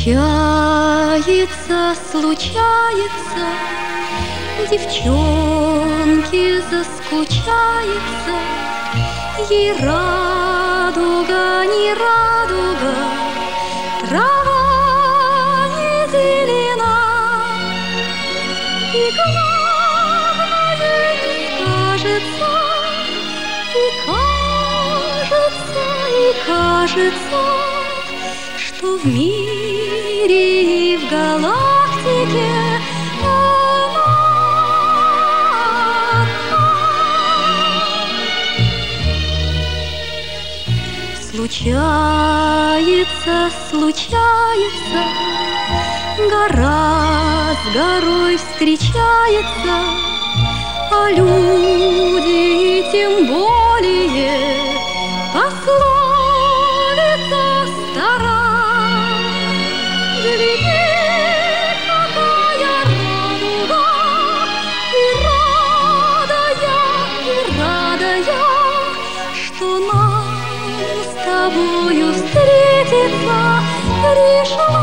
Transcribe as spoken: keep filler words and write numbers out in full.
Случается, случается, девчонке заскучается, ей радуга, не радуга, трава не зелена, и главное не кажется, и кажется, и кажется, что в мире и в галактике она одна. Случается, случается, гора с горой встречается, а люди тем более пословица стара. Гляди, какая радуга, и рада я, и рада я, что нам с тобою встретиться решено.